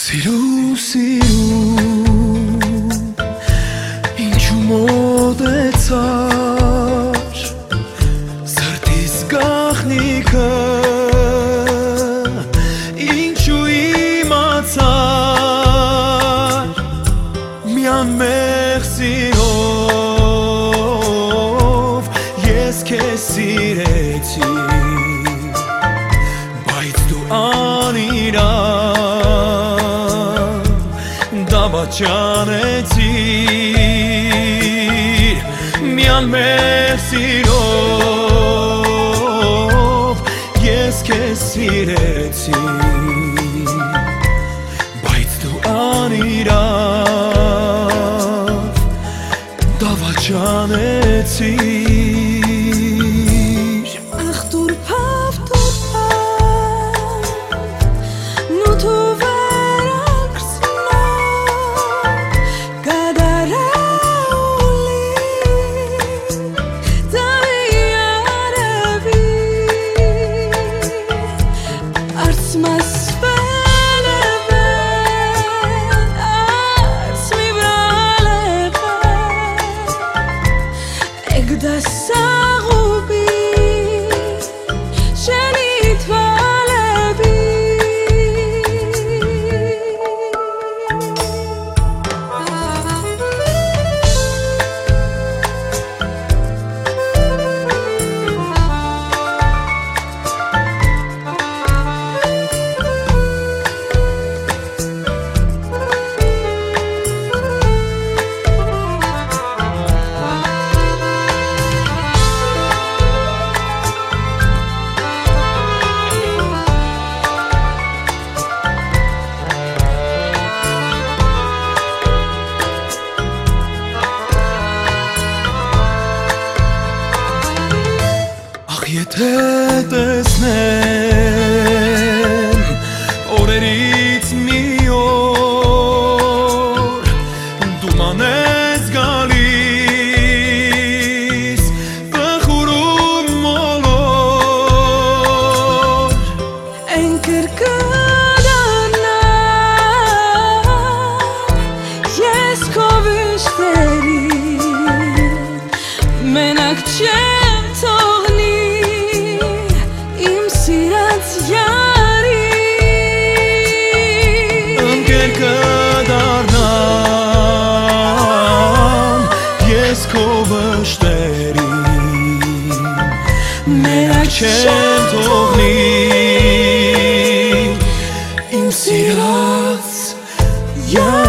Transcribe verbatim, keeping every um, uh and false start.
Սիրու, սիրու, ինչու մոտեցար սրտիս գաղտնիքը, ինչու իմացար միան մեղ սիրով ես քեզ սիրեցի, բայց դու անիրավ դավաճանեցիր միան մեղ սիրով ես քեզ սիրեցի, բայց դու անիրավ դավաճանեցիր Ach dur pav dur pav nu tu veraks no kadaruli tayaravi arts mas veleve arts mi vraleve egdas Եթե տեսնեմ օրերից մի օր դու մանես գալիս բխուրում մոլոր Ընկեր կդառնա ես քո վիշտերին մենակ չեմ թողնի Ընկեր կդառնամ ես քո վշտերին մենակ չեմ թողնի իմ սիրած